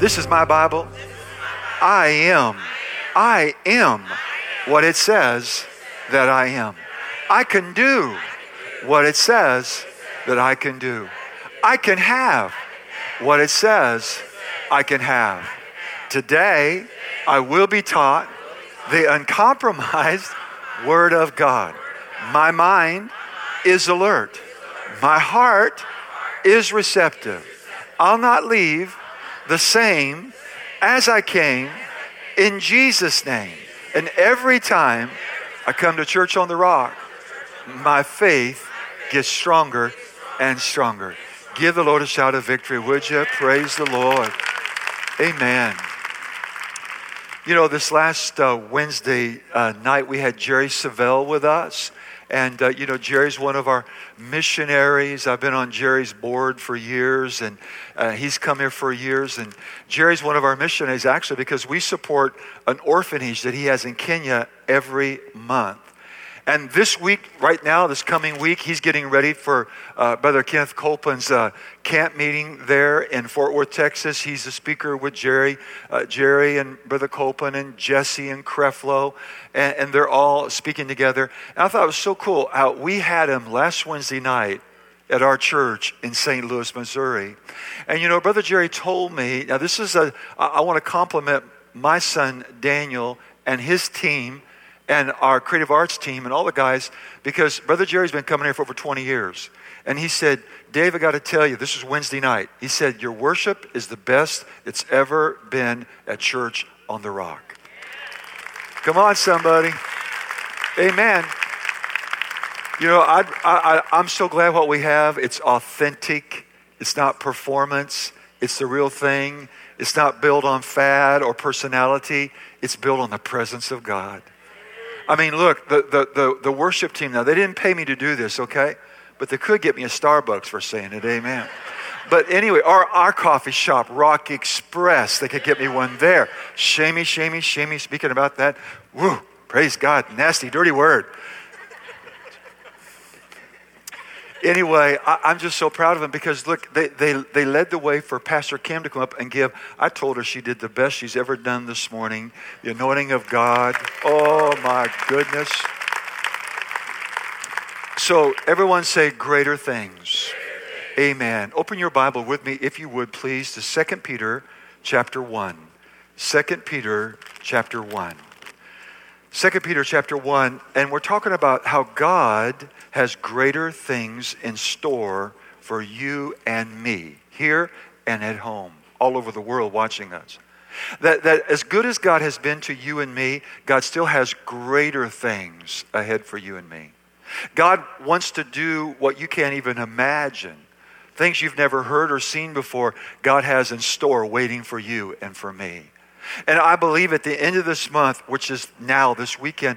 This is my Bible. I am what it says that I am. I can do what it says that I can do. I can have what it says I can have. Today, I will be taught the uncompromised Word of God. My mind is alert. My heart is receptive. I'll not leave the same as I came, in Jesus' name. And every time I come to Church on the Rock, my faith gets stronger and stronger. Give the Lord a shout of victory, would you? Praise the Lord. Amen. You know, this last Wednesday night, we had Jerry Savelle with us. And, you know, Jerry's one of our missionaries. I've been on Jerry's board for years, and he's come here for years. And Jerry's one of our missionaries, actually, because we support an orphanage that he has in Kenya every month. And this week, right now, this coming week, he's getting ready for Brother Kenneth Copeland's camp meeting there in Fort Worth, Texas. He's the speaker with Jerry and Brother Copeland and Jesse and Creflo, and they're all speaking together. And I thought it was so cool how we had him last Wednesday night at our church in St. Louis, Missouri. And you know, Brother Jerry told me, now this is I want to compliment my son Daniel and his team and our creative arts team and all the guys, because Brother Jerry's been coming here for over 20 years. And he said, Dave, I got to tell you, this was Wednesday night. He said, your worship is the best it's ever been at Church on the Rock. Come on, somebody. Amen. You know, I'm so glad what we have. It's authentic. It's not performance. It's the real thing. It's not built on fad or personality. It's built on the presence of God. I mean, look, the worship team now, they didn't pay me to do this, okay? But they could get me a Starbucks for saying it, amen. But anyway, our coffee shop, Rock Express, they could get me one there. Shamey, speaking about that. Woo, praise God, nasty, dirty word. Anyway, I'm just so proud of them because, look, they led the way for Pastor Kim to come up and give. I told her she did the best she's ever done this morning. The anointing of God. Oh, my goodness. So everyone say greater things. Amen. Open your Bible with me, if you would, please, to 2 Peter chapter 1. 2 Peter chapter 1. 2 Peter chapter 1, and we're talking about how God has greater things in store for you and me, here and at home, all over the world watching us. That as good as God has been to you and me, God still has greater things ahead for you and me. God wants to do what you can't even imagine. Things you've never heard or seen before, God has in store waiting for you and for me. And I believe at the end of this month, which is now this weekend,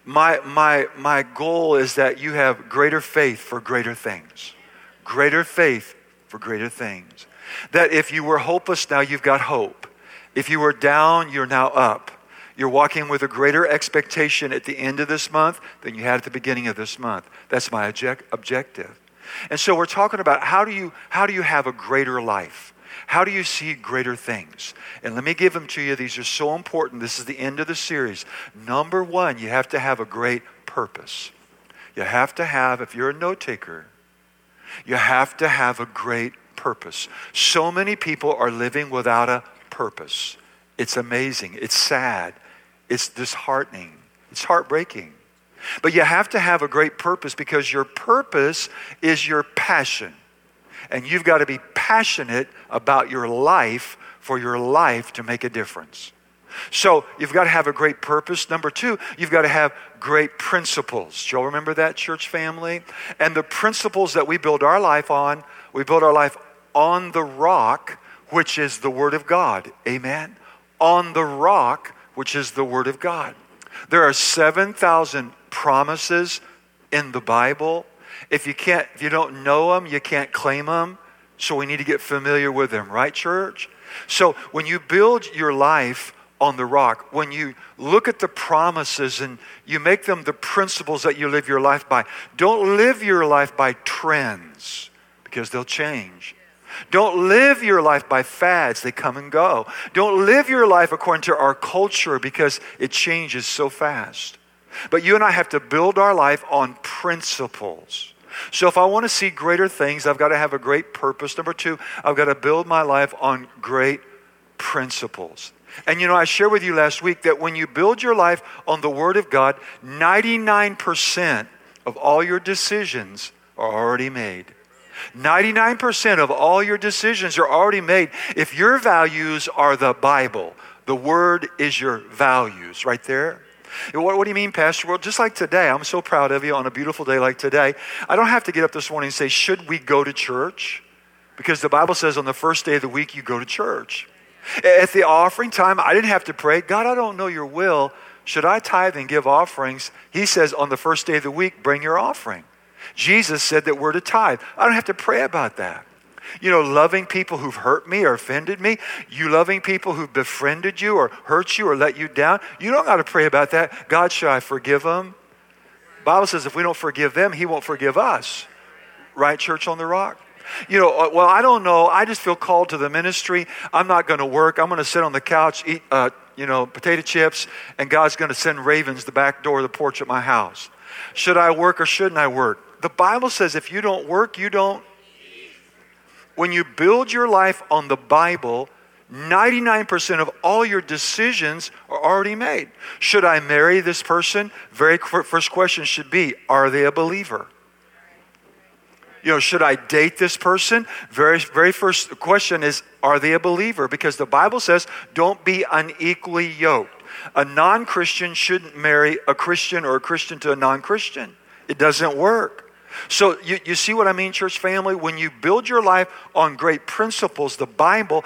my goal is that you have greater faith for greater things. Greater faith for greater things. That if you were hopeless, now you've got hope. If you were down, you're now up. You're walking with a greater expectation at the end of this month than you had at the beginning of this month. That's my objective. And so we're talking about how do you have a greater life? How do you see greater things? And let me give them to you. These are so important. This is the end of the series. Number one, you have to have a great purpose. You have to have, if you're a note taker, you have to have a great purpose. So many people are living without a purpose. It's amazing. It's sad. It's disheartening. It's heartbreaking. But you have to have a great purpose because your purpose is your passion. And you've got to be passionate about your life for your life to make a difference. So you've got to have a great purpose. Number two, you've got to have great principles. Do y'all remember that, church family? And the principles that we build our life on, we build our life on the rock, which is the Word of God. Amen? On the rock, which is the Word of God. There are 7,000 promises in the Bible. If you don't know them, you can't claim them. So we need to get familiar with them, right, church? So when you build your life on the rock, when you look at the promises and you make them the principles that you live your life by, don't live your life by trends because they'll change. Don't live your life by fads. They come and go. Don't live your life according to our culture because it changes so fast. But you and I have to build our life on principles. So if I want to see greater things, I've got to have a great purpose. Number two, I've got to build my life on great principles. And I shared with you last week that when you build your life on the Word of God, 99% of all your decisions are already made. 99% of all your decisions are already made. If your values are the Bible, the Word is your values, right there. What do you mean, Pastor? Well, just like today, I'm so proud of you on a beautiful day like today. I don't have to get up this morning and say, should we go to church? Because the Bible says on the first day of the week, you go to church. At the offering time, I didn't have to pray, God, I don't know your will. Should I tithe and give offerings? He says on the first day of the week, bring your offering. Jesus said that we're to tithe. I don't have to pray about that. Loving people who've hurt me or offended me, you loving people who've befriended you or hurt you or let you down, you don't got to pray about that. God, should I forgive them? The Bible says if we don't forgive them, He won't forgive us. Right, Church on the Rock? Well, I don't know. I just feel called to the ministry. I'm not going to work. I'm going to sit on the couch, eat, potato chips, and God's going to send ravens the back door of the porch at my house. Should I work or shouldn't I work? The Bible says if you don't work, you don't. When you build your life on the Bible, 99% of all your decisions are already made. Should I marry this person? Very first question should be, are they a believer? Should I date this person? Very first question is, are they a believer? Because the Bible says, don't be unequally yoked. A non-Christian shouldn't marry a Christian or a Christian to a non-Christian. It doesn't work. So you see what I mean, church family? When you build your life on great principles, the Bible,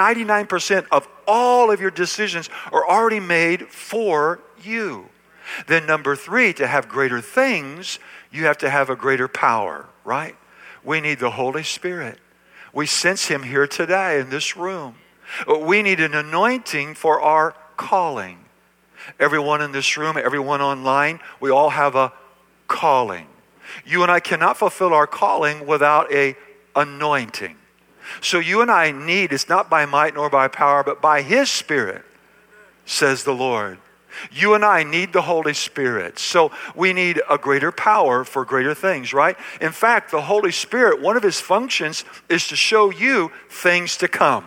99% of all of your decisions are already made for you. Then number three, to have greater things, you have to have a greater power, right? We need the Holy Spirit. We sense Him here today in this room. We need an anointing for our calling. Everyone in this room, everyone online, we all have a calling. You and I cannot fulfill our calling without an anointing. So you and I need, it's not by might nor by power, but by His Spirit, says the Lord. You and I need the Holy Spirit. So we need a greater power for greater things, right? In fact, the Holy Spirit, one of His functions is to show you things to come.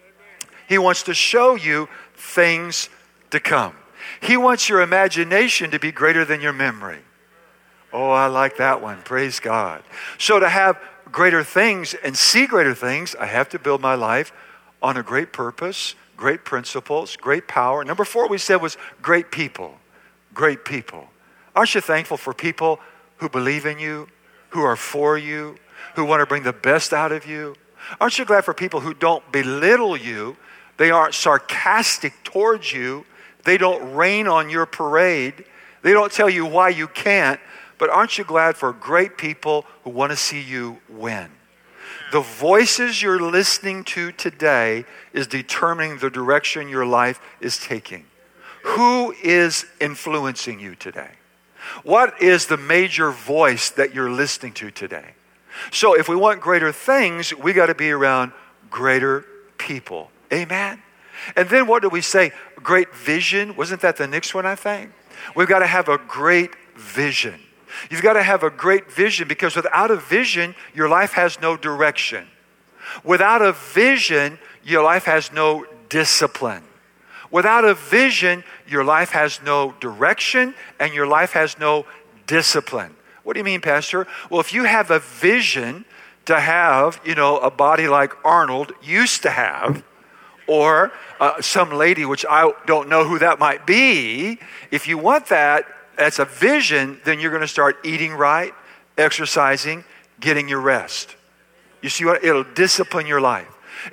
He wants to show you things to come. He wants your imagination to be greater than your memory. Oh, I like that one. Praise God. So to have greater things and see greater things, I have to build my life on a great purpose, great principles, great power. Number four we said was great people. Great people. Aren't you thankful for people who believe in you, who are for you, who want to bring the best out of you? Aren't you glad for people who don't belittle you? They aren't sarcastic towards you. They don't rain on your parade. They don't tell you why you can't. But aren't you glad for great people who want to see you win? The voices you're listening to today is determining the direction your life is taking. Who is influencing you today? What is the major voice that you're listening to today? So if we want greater things, we got to be around greater people. Amen? And then what do we say? Great vision. Wasn't that the next one, I think? We've got to have a great vision. You've got to have a great vision, because without a vision, your life has no direction. Without a vision, your life has no discipline. Without a vision, your life has no direction and your life has no discipline. What do you mean, Pastor? Well, if you have a vision to have, a body like Arnold used to have, or some lady, which I don't know who that might be, if you want that, that's a vision, then you're going to start eating right, exercising, getting your rest. You see what? It'll discipline your life.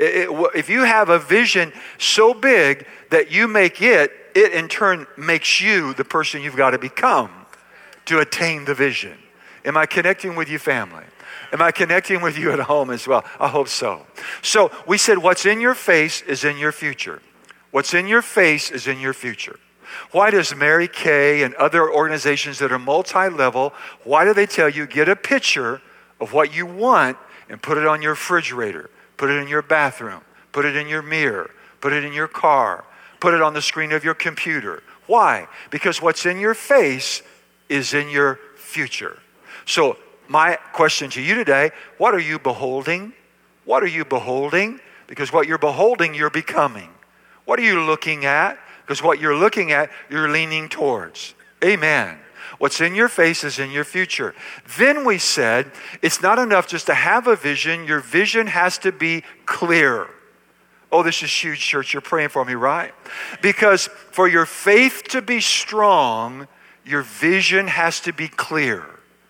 If you have a vision so big that you make it in turn makes you the person you've got to become to attain the vision. Am I connecting with you, family? Am I connecting with you at home as well? I hope so. So we said what's in your face is in your future. What's in your face is in your future. Why does Mary Kay and other organizations that are multi-level, why do they tell you get a picture of what you want and put it on your refrigerator? Put it in your bathroom. Put it in your mirror. Put it in your car. Put it on the screen of your computer. Why? Because what's in your face is in your future. So my question to you today, what are you beholding? What are you beholding? Because what you're beholding, you're becoming. What are you looking at? Because what you're looking at, you're leaning towards. Amen. What's in your face is in your future. Then we said, it's not enough just to have a vision. Your vision has to be clear. Oh, this is huge, church. You're praying for me, right? Because for your faith to be strong, your vision has to be clear.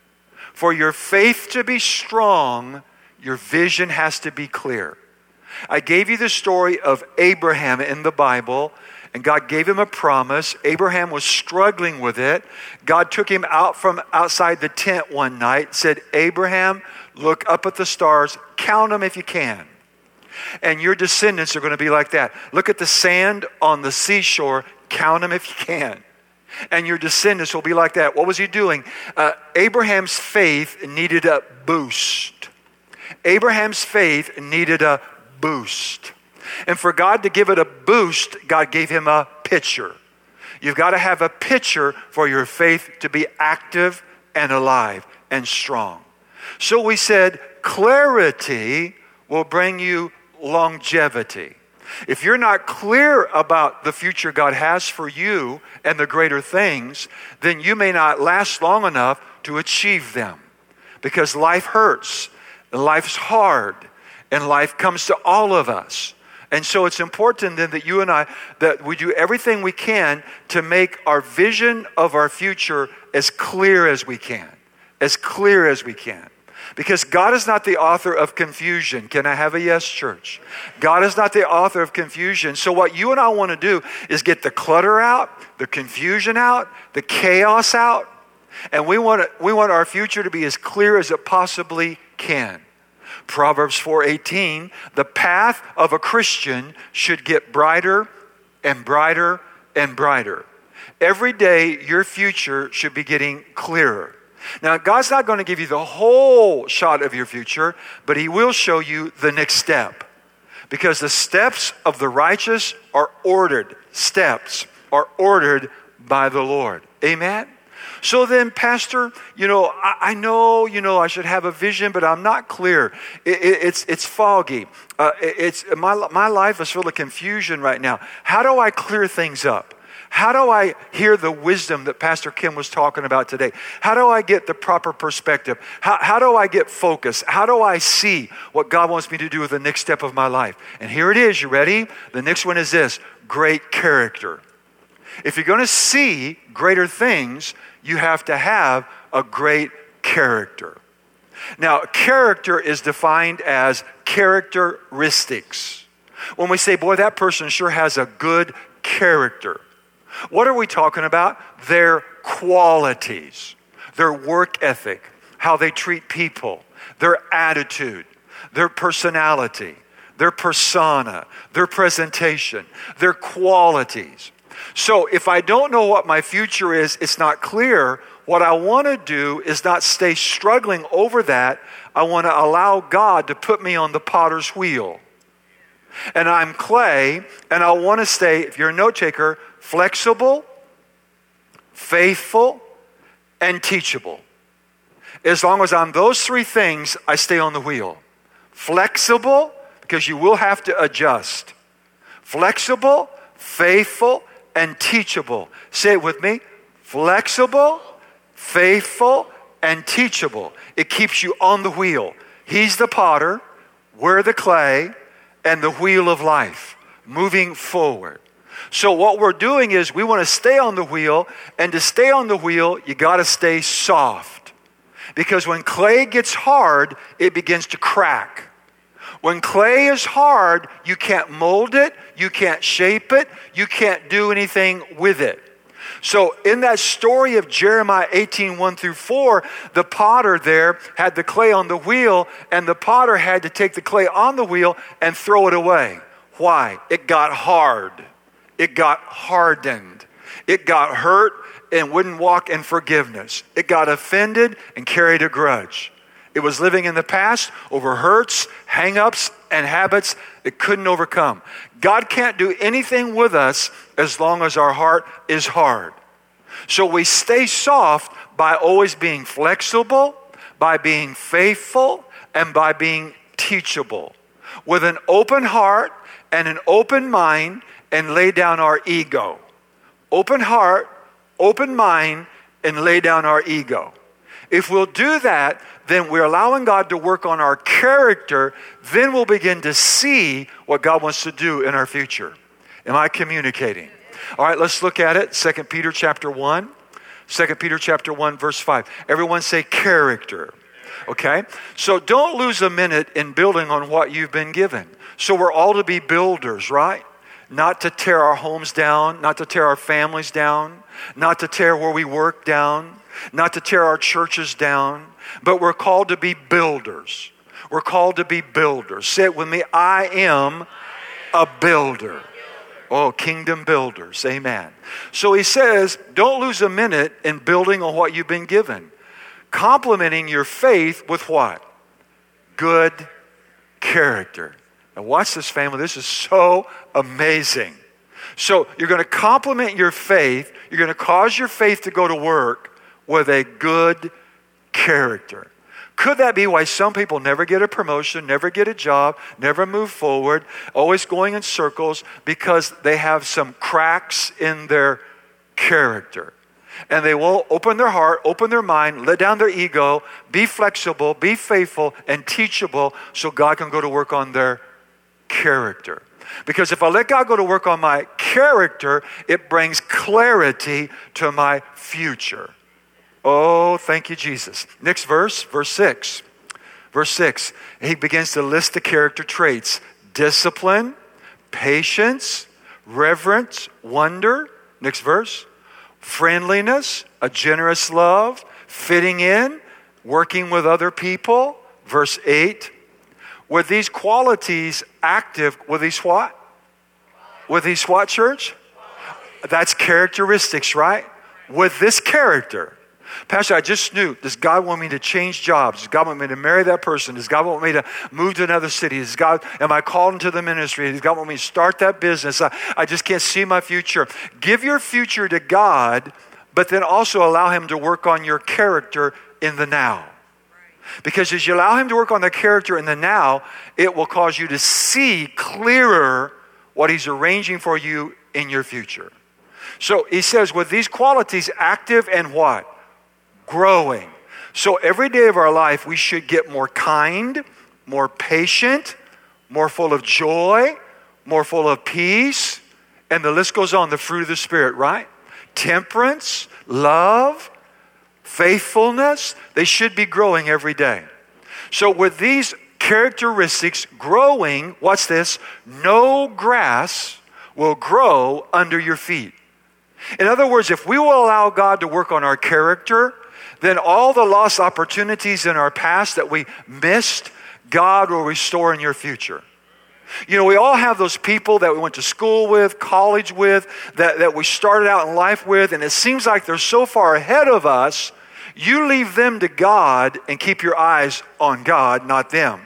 For your faith to be strong, your vision has to be clear. I gave you the story of Abraham in the Bible, and God gave him a promise. Abraham was struggling with it. God took him out from outside the tent one night, said, Abraham, look up at the stars, count them if you can. And your descendants are going to be like that. Look at the sand on the seashore, count them if you can. And your descendants will be like that. What was he doing? Abraham's faith needed a boost. Abraham's faith needed a boost. And for God to give it a boost, God gave him a picture. You've got to have a picture for your faith to be active and alive and strong. So we said clarity will bring you longevity. If you're not clear about the future God has for you and the greater things, then you may not last long enough to achieve them. Because life hurts, and life's hard, and life comes to all of us. And so it's important then that you and I, that we do everything we can to make our vision of our future as clear as we can. As clear as we can. Because God is not the author of confusion. Can I have a yes, church? God is not the author of confusion. So what you and I want to do is get the clutter out, the confusion out, the chaos out. And we want our future to be as clear as it possibly can. Proverbs 4:18, the path of a Christian should get brighter and brighter and brighter. Every day, your future should be getting clearer. Now, God's not going to give you the whole shot of your future, but He will show you the next step. Because the steps of the righteous are ordered. Steps are ordered by the Lord. Amen? So then, Pastor, I know, I should have a vision, but I'm not clear. It's foggy. My life is full of confusion right now. How do I clear things up? How do I hear the wisdom that Pastor Kim was talking about today? How do I get the proper perspective? How do I get focused? How do I see what God wants me to do with the next step of my life? And here it is. You ready? The next one is this: great character. If you're going to see greater things, you have to have a great character. Now, character is defined as characteristics. When we say, boy, that person sure has a good character. What are we talking about? Their qualities, their work ethic, how they treat people, their attitude, their personality, their persona, their presentation, their qualities. So if I don't know what my future is, it's not clear. What I want to do is not stay struggling over that. I want to allow God to put me on the potter's wheel. And I'm clay, and I want to stay, if you're a note taker, flexible, faithful, and teachable. As long as I'm those three things, I stay on the wheel. Flexible, because you will have to adjust. Flexible, faithful, and teachable. Say it with me. Flexible, faithful, and teachable. It keeps you on the wheel. He's the potter, we're the clay, and the wheel of life, moving forward. So what we're doing is we want to stay on the wheel, and to stay on the wheel, you got to stay soft. Because when clay gets hard, it begins to crack. When clay is hard, you can't mold it, you can't shape it, you can't do anything with it. So in that story of Jeremiah 18:1-4, the potter there had the clay on the wheel, and the potter had to take the clay on the wheel and throw it away. Why? It got hard. It got hardened. It got hurt and wouldn't walk in forgiveness. It got offended and carried a grudge. It was living in the past over hurts, hang-ups, and habits it couldn't overcome. God can't do anything with us as long as our heart is hard. So we stay soft by always being flexible, by being faithful, and by being teachable. With an open heart and an open mind, and lay down our ego. Open heart, open mind, and lay down our ego. If we'll do that, then we're allowing God to work on our character. Then we'll begin to see what God wants to do in our future. Am I communicating? All right, let's look at it. 2 Peter chapter 1. 2 Peter chapter 1, verse 5. Everyone say character. Okay? So don't lose a minute in building on what you've been given. So we're all to be builders, right? Not to tear our homes down, not to tear our families down, not to tear where we work down, not to tear our churches down, but we're called to be builders. We're called to be builders. Say it with me. I am a builder. Oh, kingdom builders. Amen. So he says, don't lose a minute in building on what you've been given. Complementing your faith with what? Good character. Now watch this, family. This is so amazing. So you're going to complement your faith. You're going to cause your faith to go to work with a good character. Could that be why some people never get a promotion, never get a job, never move forward, always going in circles? Because they have some cracks in their character. And they won't open their heart, open their mind, let down their ego, be flexible, be faithful, and teachable so God can go to work on their character. Because if I let God go to work on my character, it brings clarity to my future. Oh, thank you, Jesus. Next verse, verse 6. Verse 6, he begins to list the character traits. Discipline, patience, reverence, wonder. Next verse. Friendliness, a generous love, fitting in, working with other people. Verse 8. With these qualities active, with these what? With these what, church? That's characteristics, right? With this character. Pastor, I just knew, does God want me to change jobs? Does God want me to marry that person? Does God want me to move to another city? Am I called into the ministry? Does God want me to start that business? I just can't see my future. Give your future to God, but then also allow Him to work on your character in the now. Because as you allow Him to work on the character in the now, it will cause you to see clearer what He's arranging for you in your future. So he says, with these qualities, active and what? Growing. So every day of our life, we should get more kind, more patient, more full of joy, more full of peace, and the list goes on, the fruit of the Spirit, right? Temperance, love, faithfulness, they should be growing every day. So with these characteristics growing, watch this, no grass will grow under your feet. In other words, if we will allow God to work on our character, then all the lost opportunities in our past that we missed, God will restore in your future. You know, we all have those people that we went to school with, college with, that we started out in life with, and it seems like they're so far ahead of us. You leave them to God and keep your eyes on God, not them.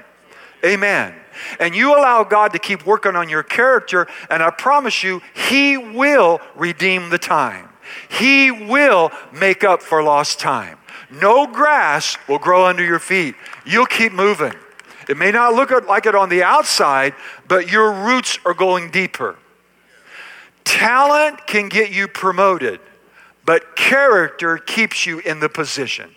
Amen. And you allow God to keep working on your character, and I promise you, He will redeem the time. He will make up for lost time. No grass will grow under your feet. You'll keep moving. It may not look like it on the outside, but your roots are going deeper. Talent can get you promoted, but character keeps you in the position.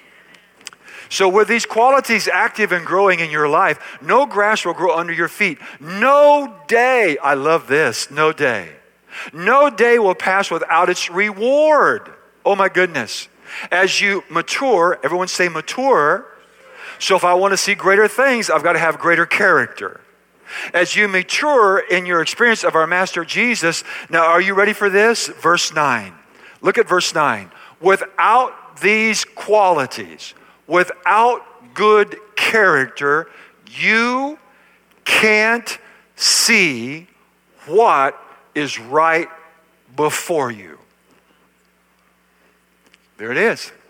So with these qualities active and growing in your life, no grass will grow under your feet. No day, I love this, no day. No day will pass without its reward. Oh my goodness. As you mature, everyone say mature. So if I want to see greater things, I've got to have greater character. As you mature in your experience of our Master Jesus, now are you ready for this? Verse 9. Look at verse 9. Without these qualities, without good character, you can't see what is right before you. There it is.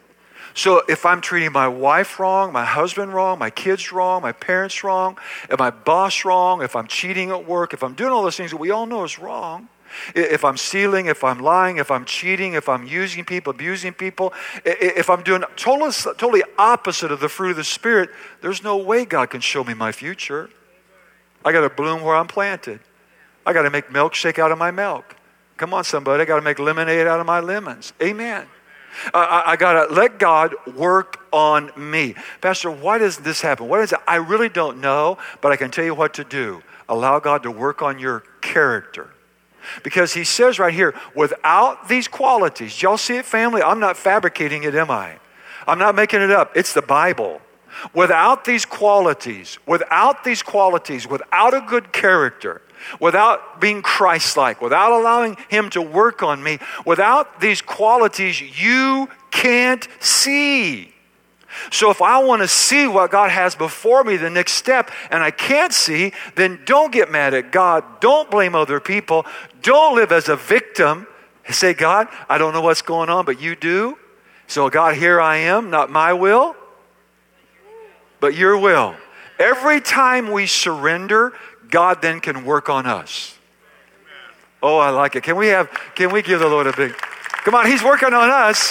So if I'm treating my wife wrong, my husband wrong, my kids wrong, my parents wrong, if my boss wrong, if I'm cheating at work, if I'm doing all those things that we all know is wrong, if I'm stealing, if I'm lying, if I'm cheating, if I'm using people, abusing people, if I'm doing totally opposite of the fruit of the Spirit, there's no way God can show me my future. I got to bloom where I'm planted. I got to make milkshake out of my milk. Come on, somebody. I got to make lemonade out of my lemons. Amen. I got to let God work on me. Pastor, why does this happen? What is it? I really don't know, but I can tell you what to do. Allow God to work on your character. Because he says right here, without these qualities, y'all see it, family? I'm not fabricating it, am I? I'm not making it up. It's the Bible. Without these qualities, without a good character, without being Christ-like, without allowing him to work on me, without these qualities, you can't see. So if I want to see what God has before me, the next step, and I can't see, then don't get mad at God. Don't blame other people. Don't live as a victim. Say, God, I don't know what's going on, but you do. So God, here I am, not my will, but your will. Every time we surrender, God then can work on us. Oh, I like it. Can we give the Lord a big, come on, he's working on us.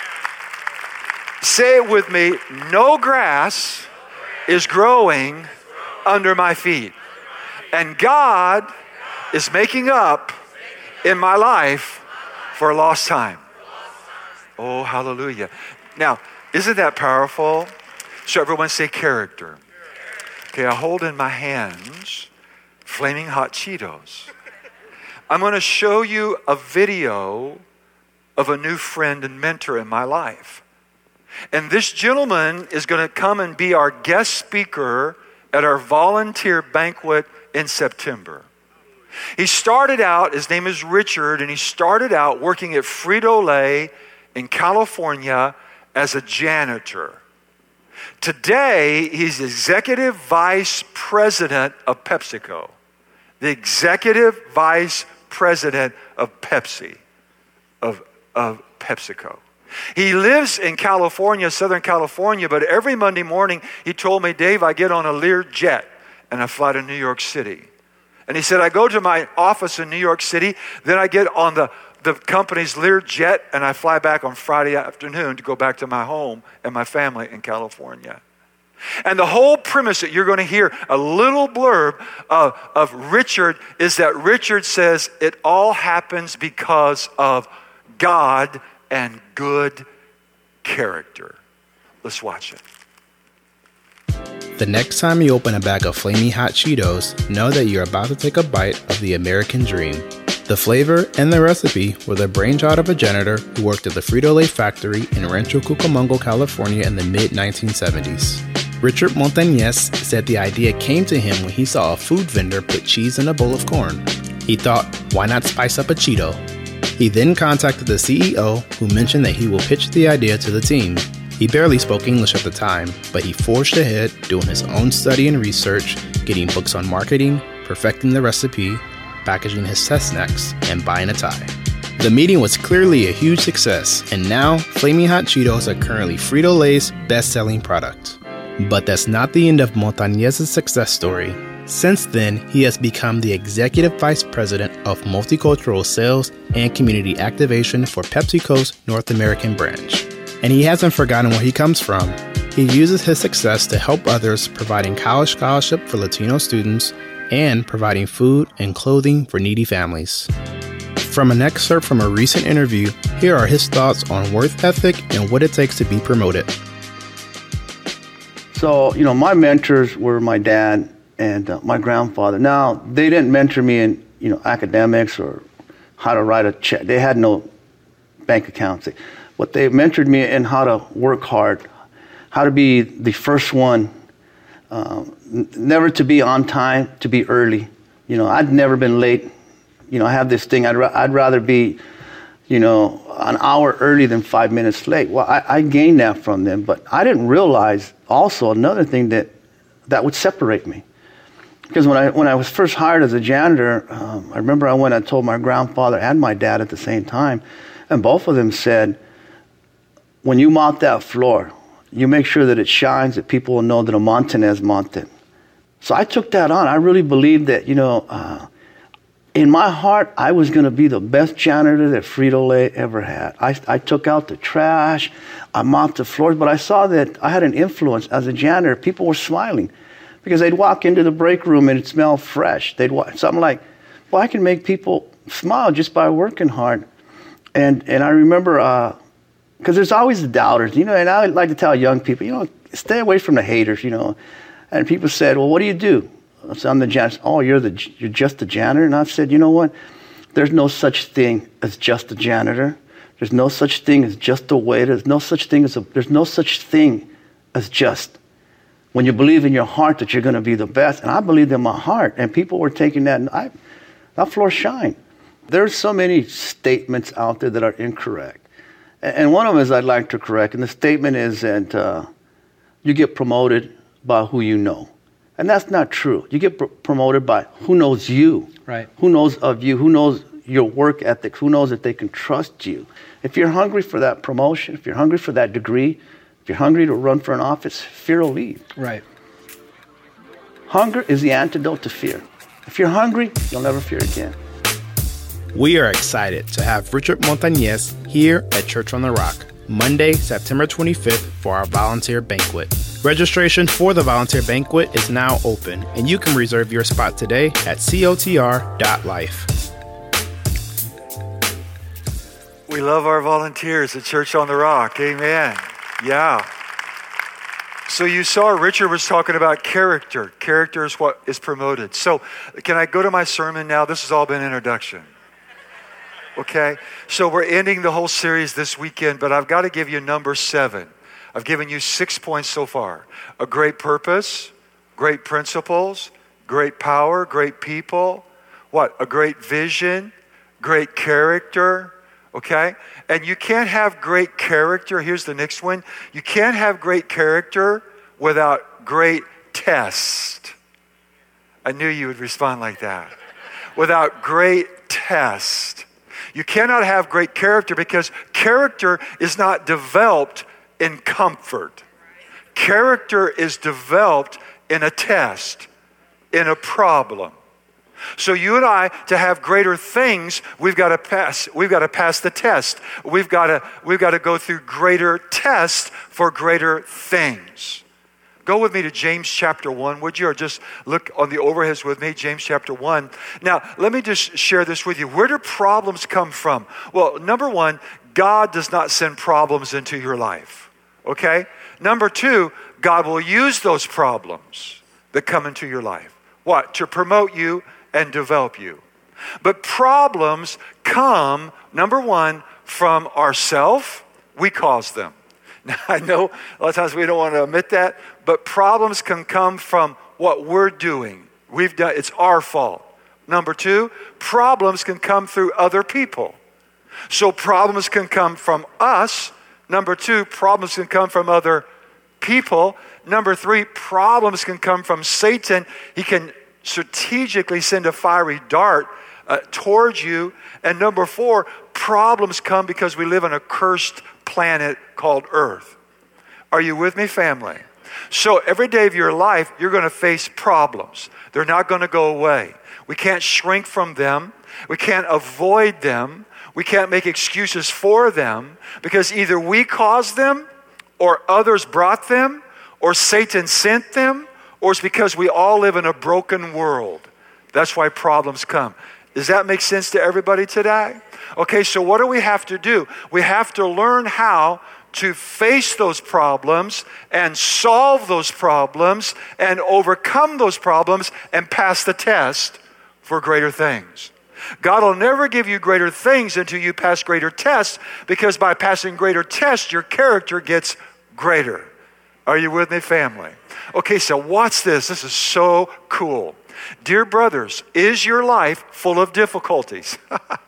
Say it with me. No grass is growing under my feet. And God is making up in my life for lost time. Oh, hallelujah. Now, isn't that powerful? So everyone say character. Okay, I hold in my hands flaming hot Cheetos. I'm going to show you a video of a new friend and mentor in my life. And this gentleman is going to come and be our guest speaker at our volunteer banquet in September. He started out, his name is Richard, and he started out working at Frito-Lay in California as a janitor. Today, he's executive vice president of PepsiCo. The executive vice president of PepsiCo. He lives in California, Southern California, but every Monday morning he told me, Dave, I get on a Lear jet and I fly to New York City. And he said, I go to my office in New York City, then I get on the company's Lear jet and I fly back on Friday afternoon to go back to my home and my family in California. And the whole premise that you're going to hear, a little blurb of Richard, is that Richard says it all happens because of God and good character. Let's watch it. The next time you open a bag of flaming hot Cheetos, know that you're about to take a bite of the American dream. The flavor and the recipe were the brainchild of a janitor who worked at the Frito-Lay factory in Rancho Cucamonga, California in the mid-1970s. Richard Montañez said the idea came to him when he saw a food vendor put cheese in a bowl of corn. He thought, why not spice up a Cheeto? He then contacted the CEO, who mentioned that he will pitch the idea to the team. He barely spoke English at the time, but he forged ahead, doing his own study and research, getting books on marketing, perfecting the recipe, packaging his test snacks, and buying a tie. The meeting was clearly a huge success, and now Flaming Hot Cheetos are currently Frito-Lay's best-selling product. But that's not the end of Montañez's success story. Since then, he has become the Executive Vice President of Multicultural Sales and Community Activation for PepsiCo's North American branch. And he hasn't forgotten where he comes from. He uses his success to help others, providing college scholarship for Latino students and providing food and clothing for needy families. From an excerpt from a recent interview, here are his thoughts on work ethic and what it takes to be promoted. So, my mentors were my dad and my grandfather. Now, they didn't mentor me in, academics or how to write a check. They had no bank accounts. But they mentored me in how to work hard, how to be the first one, never to be on time, to be early. I'd never been late. I have this thing, I'd rather be, an hour early than 5 minutes late. Well, I gained that from them, but I didn't realize also another thing that would separate me. Because when I was first hired as a janitor, I remember I went and told my grandfather and my dad at the same time, and both of them said, when you mop that floor, you make sure that it shines, that people will know that a Montanez mopped it. So I took that on. I really believed that, in my heart, I was going to be the best janitor that Frito-Lay ever had. I took out the trash, I mopped the floors, but I saw that I had an influence as a janitor. People were smiling because they'd walk into the break room and it smelled fresh. So I'm like, well, I can make people smile just by working hard. And I remember, because there's always the doubters, and I like to tell young people, stay away from the haters, And people said, well, what do you do? I said, I'm the janitor. Oh, you're just the janitor? And I've said, you know what? There's no such thing as just a janitor. There's no such thing as just a waiter. There's no such thing as just. When you believe in your heart that you're going to be the best, and I believed in my heart, and people were taking that, and that floor shined. There's so many statements out there that are incorrect. And one of them is I'd like to correct, and the statement is that you get promoted by who you know. And that's not true. You get promoted by who knows you. Right. Who knows of you, who knows your work ethic, who knows that they can trust you. If you're hungry for that promotion, if you're hungry for that degree, if you're hungry to run for an office, fear will leave. Right. Hunger is the antidote to fear. If you're hungry, you'll never fear again. We are excited to have Richard Montañez here at Church on the Rock, Monday, September 25th for our volunteer banquet. Registration for the volunteer banquet is now open, and you can reserve your spot today at cotr.life. We love our volunteers at Church on the Rock. Amen. Yeah. So you saw Richard was talking about character. Character is what is promoted. So can I go to my sermon now? This has all been introduction. Okay? So we're ending the whole series this weekend, but I've got to give you number 7. I've given you 6 points so far. A great purpose, great principles, great power, great people. What? A great vision, great character. Okay? And you can't have great character. Here's the next one. You can't have great character without great test. I knew you would respond like that. Without great test. You cannot have great character because character is not developed in comfort. Character is developed in a test, in a problem. So you and I, to have greater things, we've got to pass the test. We've got to go through greater tests for greater things. Go with me to James chapter 1, would you? Or just look on the overheads with me, James chapter 1. Now, let me just share this with you. Where do problems come from? Well, number 1, God does not send problems into your life. Okay? Number 2, God will use those problems that come into your life. What? To promote you and develop you. But problems come, number 1, from ourselves. We cause them. Now, I know a lot of times we don't want to admit that, but problems can come from what we're doing. It's our fault. Number 2, problems can come through other people. So problems can come from us. Number 2, problems can come from other people. Number 3, problems can come from Satan. He can strategically send a fiery dart towards you. And number 4, problems come because we live on a cursed planet called Earth. Are you with me, family? So every day of your life, you're going to face problems. They're not going to go away. We can't shrink from them. We can't avoid them. We can't make excuses for them because either we caused them or others brought them or Satan sent them or it's because we all live in a broken world. That's why problems come. Does that make sense to everybody today? Okay, so what do we have to do? We have to learn how to face those problems and solve those problems and overcome those problems and pass the test for greater things. God will never give you greater things until you pass greater tests, because by passing greater tests, your character gets greater. Are you with me, family? Okay, so watch this. This is so cool. Dear brothers, is your life full of difficulties?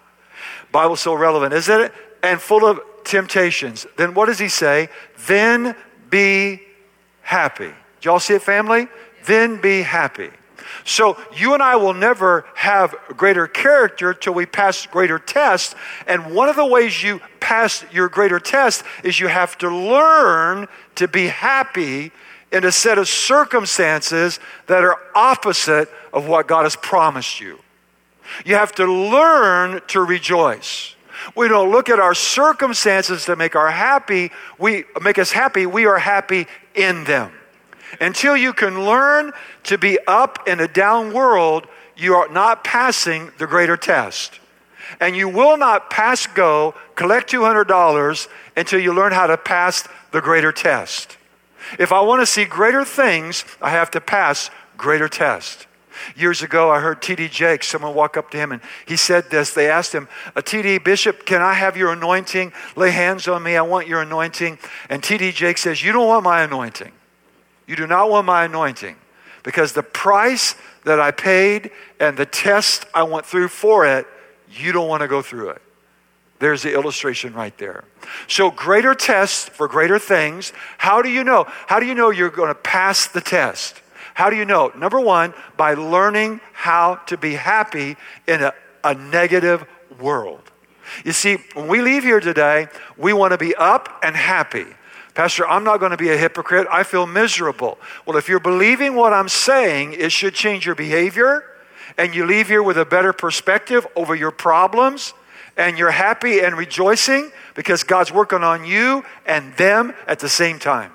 Bible's so relevant, isn't it? And full of temptations. Then what does he say? Then be happy. Did y'all see it, family? Then be happy. So you and I will never have greater character till we pass greater tests. And one of the ways you pass your greater test is you have to learn to be happy in a set of circumstances that are opposite of what God has promised you. You have to learn to rejoice. We don't look at our circumstances to make us happy. We are happy in them. Until you can learn to be up in a down world, you are not passing the greater test. And you will not pass go, collect $200 until you learn how to pass the greater test. If I want to see greater things, I have to pass greater test. Years ago, I heard T.D. Jakes, someone walk up to him and he said this. They asked him, T.D. Bishop, can I have your anointing? Lay hands on me. I want your anointing. And T.D. Jakes says, you don't want my anointing. You do not want my anointing because the price that I paid and the test I went through for it, you don't want to go through it. There's the illustration right there. So greater tests for greater things. How do you know? How do you know you're going to pass the test? How do you know? Number one, by learning how to be happy in a negative world. You see, when we leave here today, we want to be up and happy. Pastor, I'm not going to be a hypocrite. I feel miserable. Well, if you're believing what I'm saying, it should change your behavior, and you leave here with a better perspective over your problems, and you're happy and rejoicing because God's working on you and them at the same time.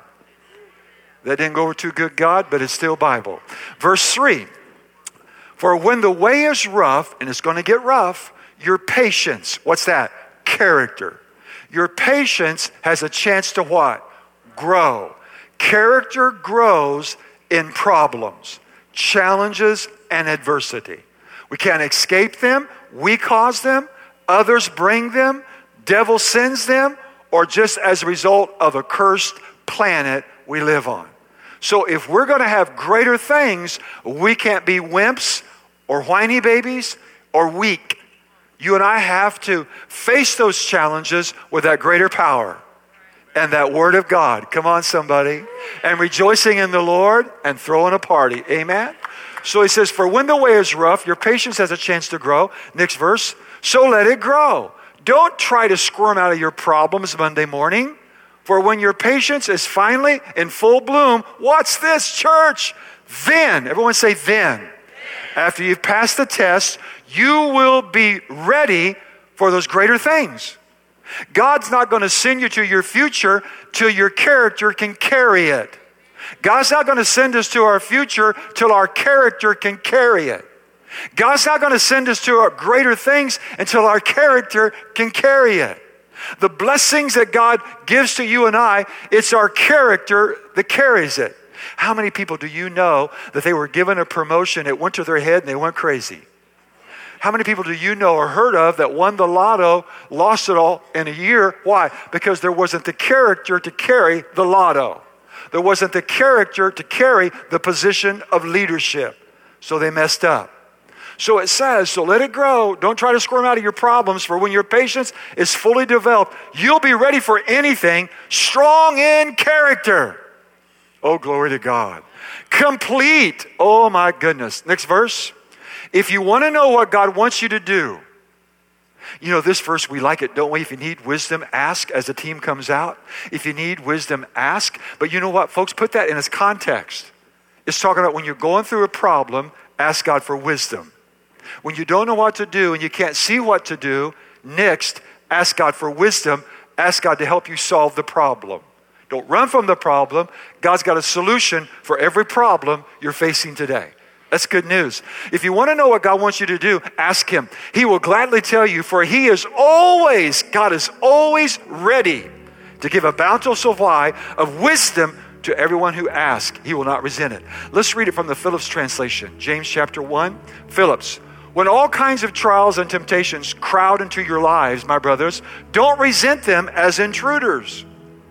That didn't go over too good, God, but it's still Bible. Verse 3, for when the way is rough, and it's going to get rough, your patience, what's that? Character. Your patience has a chance to what? Grow. Character grows in problems, challenges, and adversity. We can't escape them. We cause them. Others bring them. Devil sends them, or just as a result of a cursed planet we live on. So if we're going to have greater things, we can't be wimps or whiny babies or weak. You and I have to face those challenges with that greater power and that word of God. Come on, somebody. And rejoicing in the Lord and throwing a party. Amen? So he says, for when the way is rough, your patience has a chance to grow. Next verse. So let it grow. Don't try to squirm out of your problems Monday morning. For when your patience is finally in full bloom, what's this, church? Then, everyone say then. After you've passed the test, you will be ready for those greater things. God's not going to send you to your future till your character can carry it. God's not going to send us to our future till our character can carry it. God's not going to send us to our greater things until our character can carry it. The blessings that God gives to you and I, it's our character that carries it. How many people do you know that they were given a promotion, it went to their head and they went crazy? How many people do you know or heard of that won the lotto, lost it all in a year? Why? Because there wasn't the character to carry the lotto. There wasn't the character to carry the position of leadership. So they messed up. So it says, so let it grow. Don't try to squirm out of your problems, for when your patience is fully developed, you'll be ready for anything, strong in character. Oh, glory to God. Complete. Oh, my goodness. Next verse. If you want to know what God wants you to do, you know, this verse, we like it, don't we? If you need wisdom, ask as the team comes out. If you need wisdom, ask. But you know what, folks? Put that in its context. It's talking about when you're going through a problem, ask God for wisdom. When you don't know what to do and you can't see what to do, next, ask God for wisdom. Ask God to help you solve the problem. Don't run from the problem. God's got a solution for every problem you're facing today. That's good news. If you want to know what God wants you to do, ask Him. He will gladly tell you, for God is always ready to give a bountiful supply of wisdom to everyone who asks. He will not resent it. Let's read it from the Phillips translation. James chapter 1, Phillips. When all kinds of trials and temptations crowd into your lives, my brothers, don't resent them as intruders.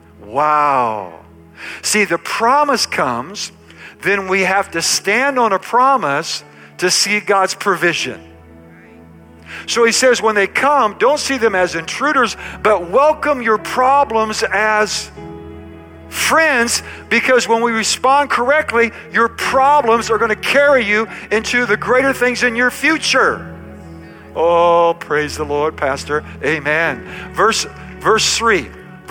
Wow. See, the promise comes, then we have to stand on a promise to see God's provision. So he says, when they come, don't see them as intruders, but welcome your problems as Friends, because when we respond correctly, your problems are going to carry you into the greater things in your future. Oh, praise the Lord, Pastor. Amen. Verse 3.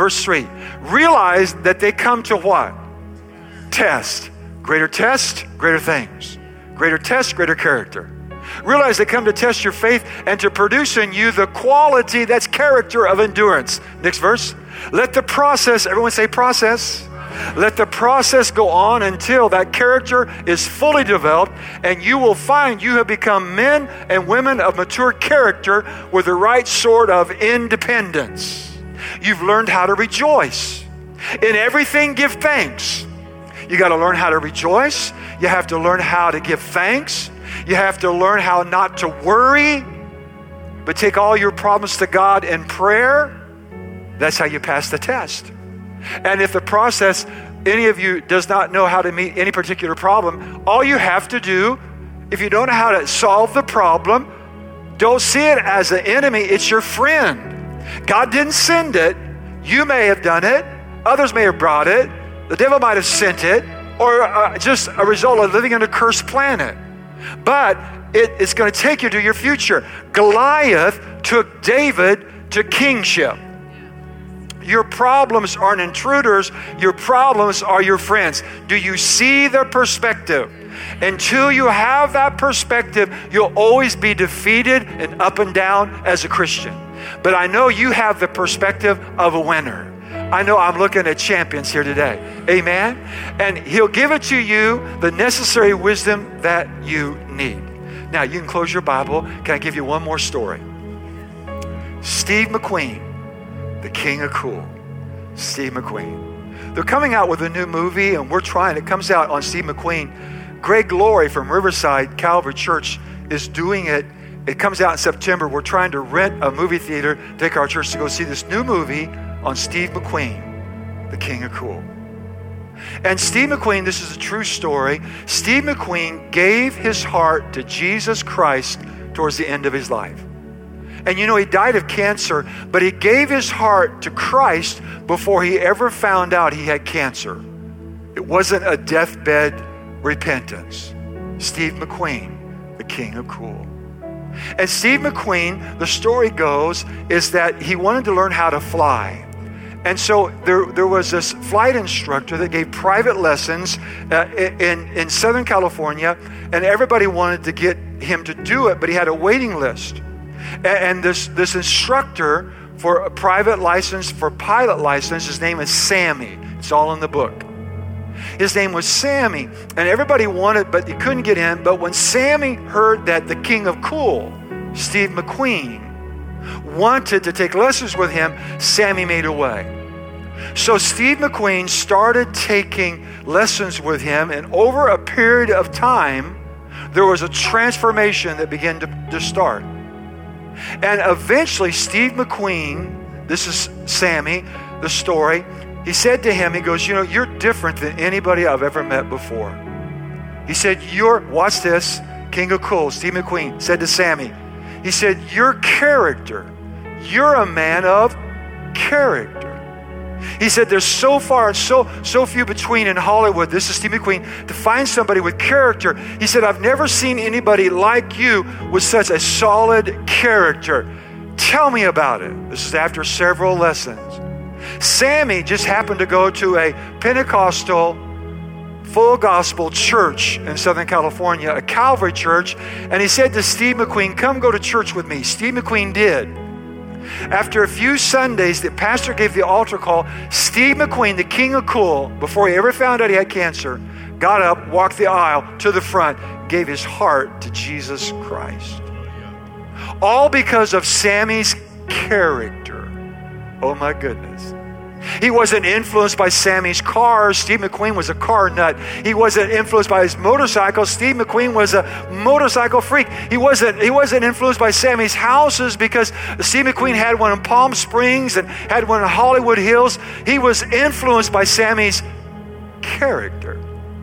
Realize that they come to what? Test, greater things. Greater test, greater character. Realize they come to test your faith and to produce in you the quality, that's character, of endurance. Next verse. Let the process, everyone say process. Let the process go on until that character is fully developed, and you will find you have become men and women of mature character with the right sort of independence. You've learned how to rejoice. In everything, give thanks. You got to learn how to rejoice. You have to learn how to give thanks. You have to learn how not to worry, but take all your problems to God in prayer. That's how you pass the test. And if the process, any of you does not know how to meet any particular problem, all you have to do, if you don't know how to solve the problem, don't see it as an enemy, it's your friend. God didn't send it. You may have done it. Others may have brought it. The devil might have sent it, or just a result of living on a cursed planet. But it's going to take you to your future. Goliath took David to kingship. Your problems aren't intruders. Your problems are your friends. Do you see the perspective? Until you have that perspective, you'll always be defeated and up and down as a Christian. But I know you have the perspective of a winner. I know I'm looking at champions here today. Amen? And He'll give it to you, the necessary wisdom that you need. Now, you can close your Bible. Can I give you one more story? Steve McQueen, the king of cool. Steve McQueen. They're coming out with a new movie, and we're trying. It comes out on Steve McQueen. Greg Laurie from Riverside Calvary Church is doing it. It comes out in September. We're trying to rent a movie theater, take our church to go see this new movie on Steve McQueen, the king of cool. And Steve McQueen, this is a true story. Steve McQueen gave his heart to Jesus Christ towards the end of his life. And you know, he died of cancer, but he gave his heart to Christ before he ever found out he had cancer. It wasn't a deathbed repentance. Steve McQueen, the king of cool. And Steve McQueen, the story goes, is that he wanted to learn how to fly. And so there was this flight instructor that gave private lessons in Southern California, and everybody wanted to get him to do it, but he had a waiting list. And this instructor for a private license, for pilot license, his name is Sammy. It's all in the book. His name was Sammy, and everybody wanted, but he couldn't get in. But when Sammy heard that the king of cool, Steve McQueen, wanted to take lessons with him, Sammy made a way. So Steve McQueen started taking lessons with him, and over a period of time, there was a transformation that began to start. And eventually, Steve McQueen, this is Sammy, the story, he said to him, he goes, you know, you're different than anybody I've ever met before. He said, watch this, king of cool, Steve McQueen said to Sammy, he said, your character, you're a man of character. He said, there's so far and so few between in Hollywood, this is Steve McQueen, to find somebody with character. He said, I've never seen anybody like you with such a solid character. Tell me about it. This is after several lessons. Sammy just happened to go to a Pentecostal full gospel church in Southern California, a Calvary church, and he said to Steve McQueen, come go to church with me. Steve McQueen did. After a few Sundays, the pastor gave the altar call. Steve McQueen, the king of cool, before he ever found out he had cancer, got up, walked the aisle to the front, gave his heart to Jesus Christ. All because of Sammy's character. Oh my goodness. He wasn't influenced by Sammy's cars. Steve McQueen was a car nut. He wasn't influenced by his motorcycle. Steve McQueen was a motorcycle freak. He wasn't influenced by Sammy's houses because Steve McQueen had one in Palm Springs and had one in Hollywood Hills. He was influenced by Sammy's character.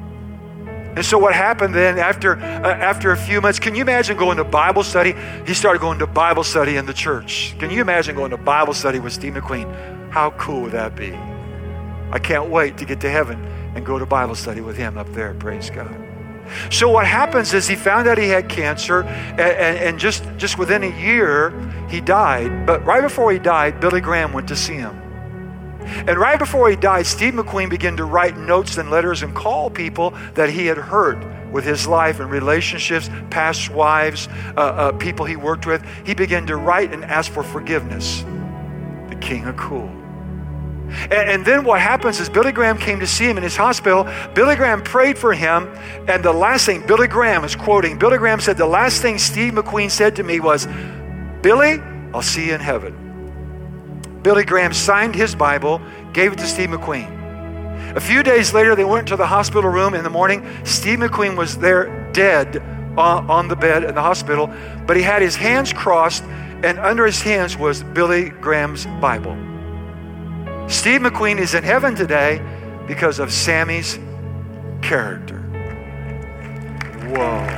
And so what happened then after a few months, can you imagine going to Bible study? He started going to Bible study in the church. Can you imagine going to Bible study with Steve McQueen? How cool would that be? I can't wait to get to heaven and go to Bible study with him up there. Praise God. So what happens is he found out he had cancer, and just within a year, he died. But right before he died, Billy Graham went to see him. And right before he died, Steve McQueen began to write notes and letters and call people that he had hurt with his life and relationships, past wives, people he worked with. He began to write and ask for forgiveness. The king of cool. And then what happens is Billy Graham came to see him in his hospital. Billy Graham prayed for him. And the last thing, Billy Graham is quoting, Billy Graham said, the last thing Steve McQueen said to me was, Billy, I'll see you in heaven. Billy Graham signed his Bible, gave it to Steve McQueen. A few days later, they went to the hospital room in the morning. Steve McQueen was there dead on the bed in the hospital, but he had his hands crossed, and under his hands was Billy Graham's Bible. Steve McQueen is in heaven today because of Sammy's character. Whoa.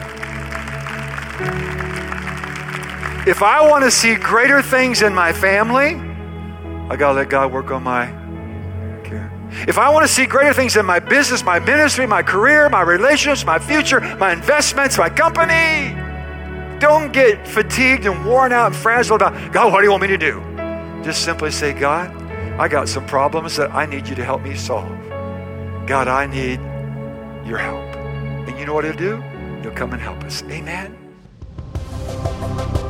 If I want to see greater things in my family, I got to let God work on my care. If I want to see greater things in my business, my ministry, my career, my relationships, my future, my investments, my company, don't get fatigued and worn out and frazzled about, God, what do you want me to do? Just simply say, God, I got some problems that I need you to help me solve. God, I need your help. And you know what he'll do? He'll come and help us. Amen.